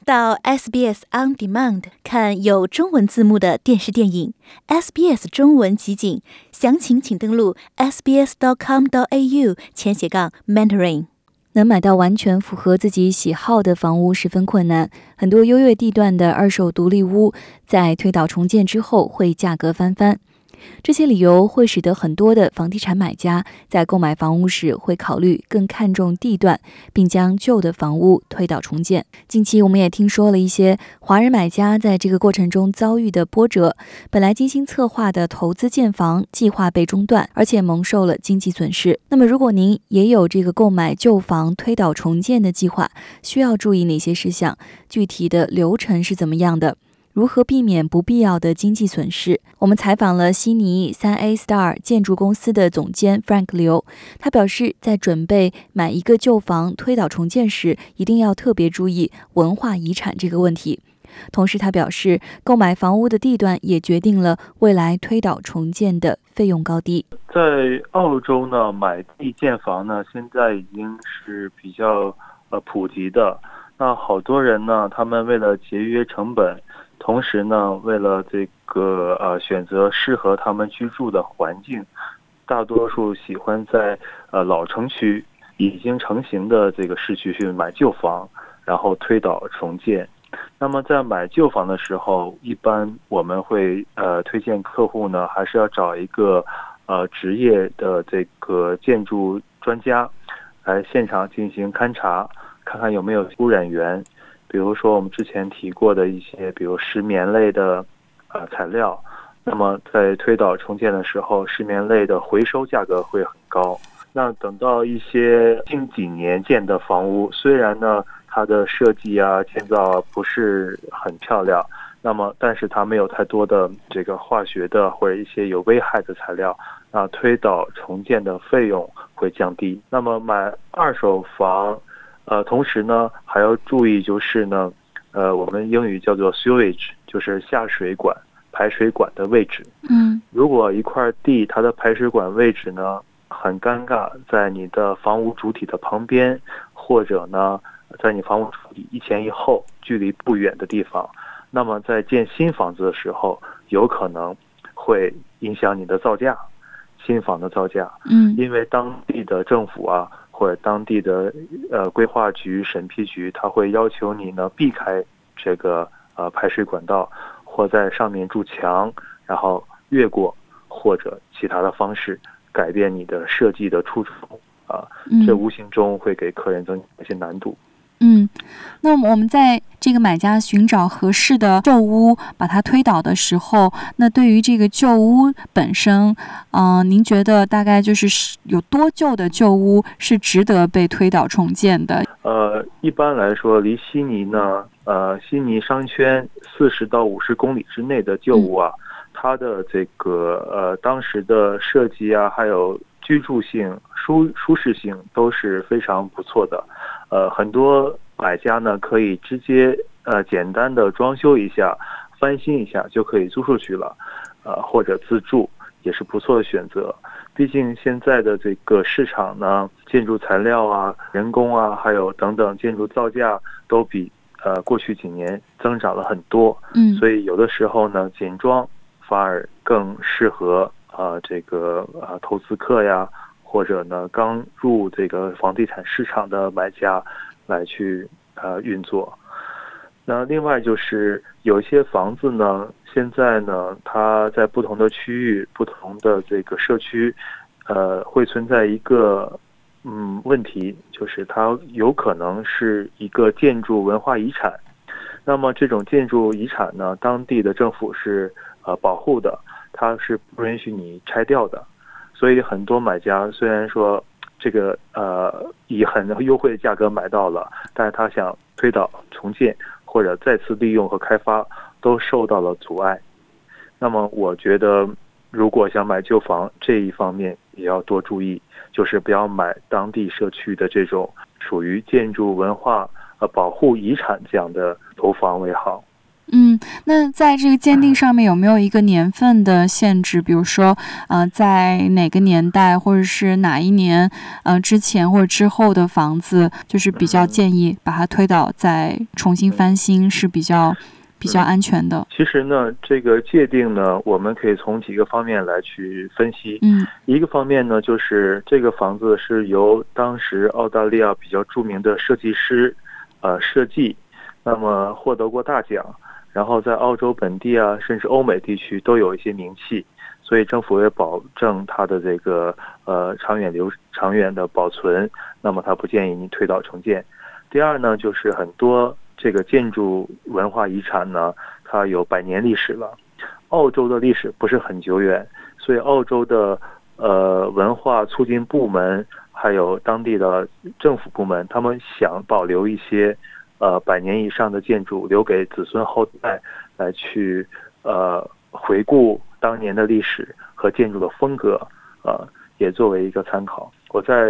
到 SBS On Demand 看有中文字幕的电视电影 SBS 中文集锦，详情请登录 sbs.com.au/Mandarin。能买到完全符合自己喜好的房屋十分困难，很多优越地段的二手独立屋在推倒重建之后会价格翻番。这些理由会使得很多的房地产买家在购买房屋时会考虑更看重地段，并将旧的房屋推倒重建。近期我们也听说了一些华人买家在这个过程中遭遇的波折，本来精心策划的投资建房计划被中断，而且蒙受了经济损失。那么如果您也有这个购买旧房推倒重建的计划，需要注意哪些事项？具体的流程是怎么样的？如何避免不必要的经济损失？我们采访了悉尼 3A Star 建筑公司的总监 Frank 刘，他表示，在准备买一个旧房推倒重建时，一定要特别注意文化遗产这个问题。同时他表示，购买房屋的地段也决定了未来推倒重建的费用高低。 在澳洲呢，买地建房呢，现在已经是比较普及的。那好多人呢，他们为了节约成本，同时呢，为了这个选择适合他们居住的环境，大多数喜欢在老城区已经成型的这个市区去买旧房，然后推倒重建。那么在买旧房的时候，一般我们会推荐客户呢，还是要找一个职业的这个建筑专家来现场进行勘察，看看有没有污染源。比如说我们之前提过的一些，比如石棉类的材料，那么在推倒重建的时候，石棉类的回收价格会很高。那等到一些近几年建的房屋，虽然呢它的设计建造不是很漂亮，那么但是它没有太多的这个化学的或者一些有危害的材料，那推倒重建的费用会降低。那么买二手房同时呢，还要注意就是呢，我们英语叫做 sewage， 就是下水管、排水管的位置。如果一块地它的排水管位置呢很尴尬，在你的房屋主体的旁边，或者呢在你房屋主体一前一后距离不远的地方，那么在建新房子的时候，有可能会影响你的造价，新房的造价。因为当地的政府或者当地的规划局、审批局，他会要求你呢避开这个排水管道，或在上面筑墙，然后越过或者其他的方式改变你的设计的初衷这无形中会给客人增加一些难度。 那么我们在这个买家寻找合适的旧屋把它推倒的时候，那对于这个旧屋本身您觉得大概就是有多旧的旧屋是值得被推倒重建的？ 一般来说，离悉尼呢悉尼商圈40到50公里之内的旧屋它的这个当时的设计还有居住性、舒适性都是非常不错的。很多买家呢可以直接简单的装修一下、翻新一下就可以租出去了，或者自住也是不错的选择。毕竟现在的这个市场呢，建筑材料人工还有等等建筑造价都比过去几年增长了很多。所以有的时候呢，简装反而更适合这个投资客或者呢刚入这个房地产市场的买家来去运作。那另外就是有一些房子呢，现在呢它在不同的区域、不同的这个社区会存在一个问题，就是它有可能是一个建筑文化遗产。那么这种建筑遗产呢，当地的政府是保护的，它是不允许你拆掉的。所以很多买家虽然说这个以很优惠的价格买到了，但是他想推倒重建或者再次利用和开发都受到了阻碍。那么我觉得如果想买旧房，这一方面也要多注意，就是不要买当地社区的这种属于建筑文化保护遗产这样的楼房为好。 那在这个鉴定上面有没有一个年份的限制？比如说，在哪个年代或者是哪一年，之前或者之后的房子，就是比较建议把它推倒再重新翻新是比较安全的。 其实呢，这个界定呢，我们可以从几个方面来去分析。一个方面呢，就是这个房子是由当时澳大利亚比较著名的设计师，设计，那么获得过大奖。然后在澳洲本地啊，甚至欧美地区都有一些名气，所以政府也保证它的这个长远的保存，那么它不建议你推倒重建。第二呢，就是很多这个建筑文化遗产呢，它有100年历史了。澳洲的历史不是很久远，所以澳洲的文化促进部门还有当地的政府部门，他们想保留一些100年以上的建筑留给子孙后代来去回顾当年的历史和建筑的风格，也作为一个参考。我在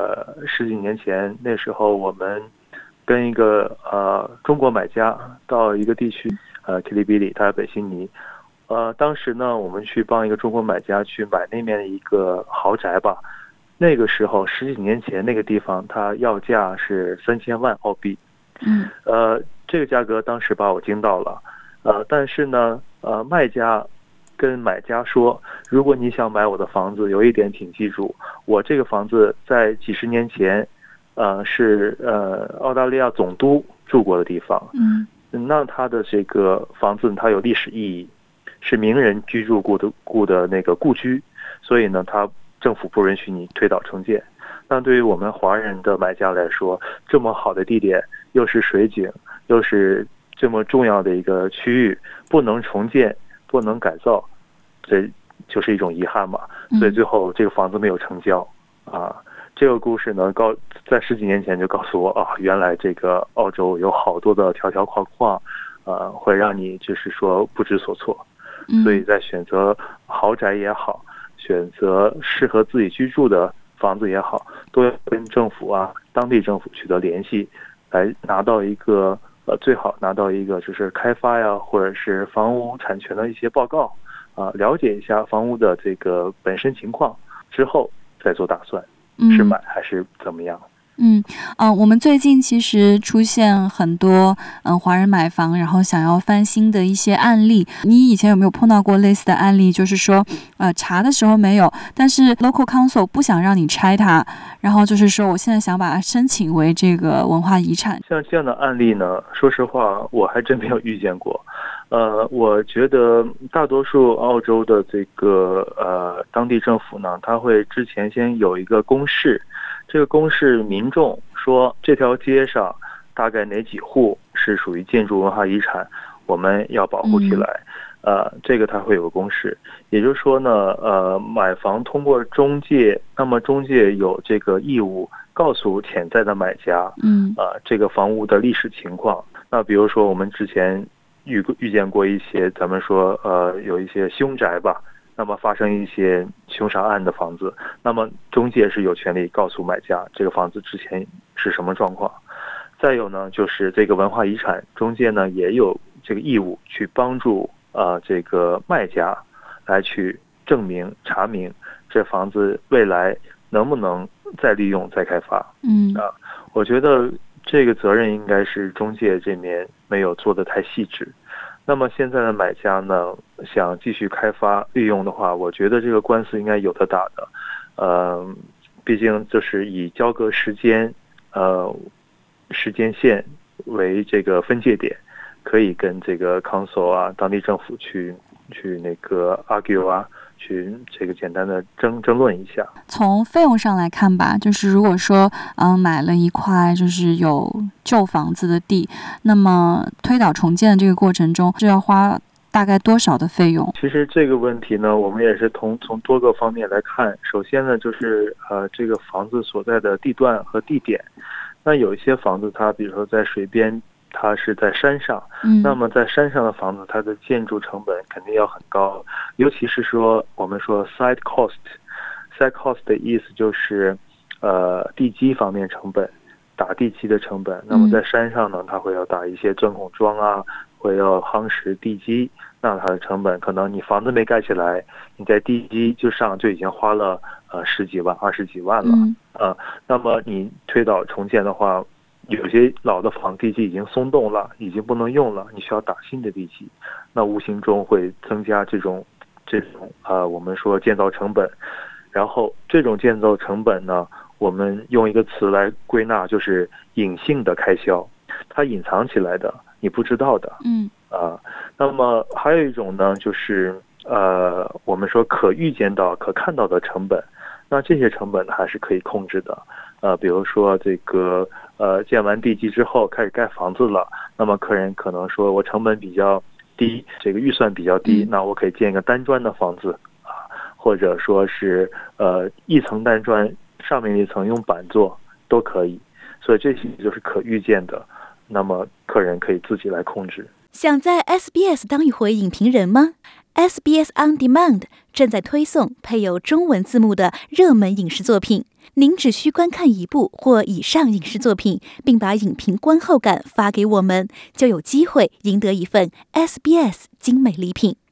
10几年前，那时候我们跟一个中国买家到一个地区Kirribilli，他在北悉尼，当时呢我们去帮一个中国买家去买那边的一个豪宅吧。那个时候10几年前那个地方它要价是3000万澳币。这个价格当时把我惊到了，但是呢，卖家跟买家说，如果你想买我的房子，有一点请记住，我这个房子在几十年前，是澳大利亚总督住过的地方，那它的这个房子它有历史意义，是名人居住过的那个故居，所以呢，政府不允许你推倒重建。但对于我们华人的买家来说，这么好的地点，又是水景，又是这么重要的一个区域，不能重建，不能改造，这就是一种遗憾嘛。所以最后这个房子没有成交啊。这个故事呢，在10几年前就告诉我啊，原来这个澳洲有好多的条条框框，会让你就是说不知所措。所以在选择豪宅也好，选择适合自己居住的房子也好，都要跟政府啊、当地政府取得联系，来拿到一个最好拿到一个就是开发呀，或者是房屋产权的一些报告了解一下房屋的这个本身情况之后再做打算，是买还是怎么样。 我们最近其实出现很多华人买房然后想要翻新的一些案例，你以前有没有碰到过类似的案例？就是说查的时候没有，但是 local council 不想让你拆它，然后就是说我现在想把它申请为这个文化遗产。 像这样的案例呢，说实话我还真没有遇见过。我觉得大多数澳洲的这个当地政府呢，他会之前先有一个公示，这个公示民众说这条街上大概哪几户是属于建筑文化遗产，我们要保护起来。这个它会有个公示，也就是说呢，买房通过中介，那么中介有这个义务告诉潜在的买家，这个房屋的历史情况。那比如说我们之前遇见过一些，咱们说有一些凶宅吧，那么发生一些凶杀案的房子，那么中介是有权利告诉买家这个房子之前是什么状况。再有呢，就是这个文化遗产中介呢也有这个义务去帮助这个卖家来去证明查明这房子未来能不能再利用再开发。我觉得这个责任应该是中介这边没有做得太细致。那么现在的买家呢，想继续开发利用的话，我觉得这个官司应该有的打的。毕竟就是以交割时间线为这个分界点，可以跟这个 council 啊、当地政府去那个 argue 啊，去这个简单的争论一下。 从费用上来看吧，就是如果说买了一块就是有旧房子的地，那么推倒重建的这个过程中是要花大概多少的费用？ 其实这个问题呢，我们也是从多个方面来看。首先呢，就是这个房子所在的地段和地点。那有一些房子它比如说在水边，它是在山上，那么在山上的房子它的建筑成本肯定要很高，尤其是说我们说 site cost 的意思就是地基方面成本，打地基的成本。那么在山上呢，它会要打一些钻孔桩啊， 或者要夯实地基，那它的成本可能你房子没盖起来，你在地基就已经花了10几万、20几万了。那么你推倒重建的话，有些老的房地基已经松动了，已经不能用了，你需要打新的地基，那无形中会增加这种我们说建造成本。然后这种建造成本呢，我们用一个词来归纳，就是隐性的开销，它隐藏起来的，你不知道的。那么还有一种呢，就是我们说可预见到、可看到的成本，那这些成本还是可以控制的。比如说这个建完地基之后开始盖房子了，那么客人可能说我成本比较低，这个预算比较低，那我可以建一个单砖的房子或者说是一层单砖，上面一层用板做都可以。所以这些就是可预见的，那么客人可以自己来控制。 想在 SBS 当一回影评人吗？ SBS On Demand 正在推送配有中文字幕的热门影视作品，您只需观看一部或以上影视作品，并把影评观后感发给我们，就有机会赢得一份 SBS 精美礼品。